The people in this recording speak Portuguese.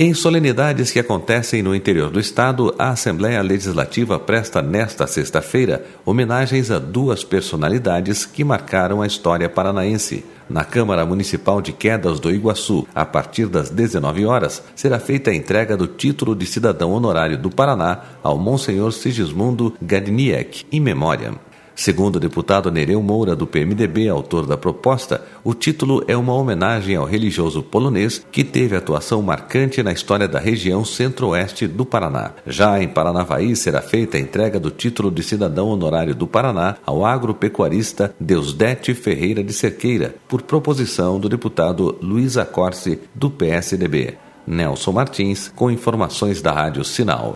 Em solenidades que acontecem no interior do estado, a Assembleia Legislativa presta nesta sexta-feira homenagens a duas personalidades que marcaram a história paranaense. Na Câmara Municipal de Quedas do Iguaçu, a partir das 19 horas, será feita a entrega do título de cidadão honorário do Paraná ao Monsenhor Sigismundo Gadniek, in memoriam. Segundo o deputado Nereu Moura, do PMDB, autor da proposta, o título é uma homenagem ao religioso polonês que teve atuação marcante na história da região centro-oeste do Paraná. Já em Paranavaí será feita a entrega do título de cidadão honorário do Paraná ao agropecuarista Deusdete Ferreira de Cerqueira, por proposição do deputado Luiz Acorce, do PSDB. Nelson Martins, com informações da Rádio Sinal.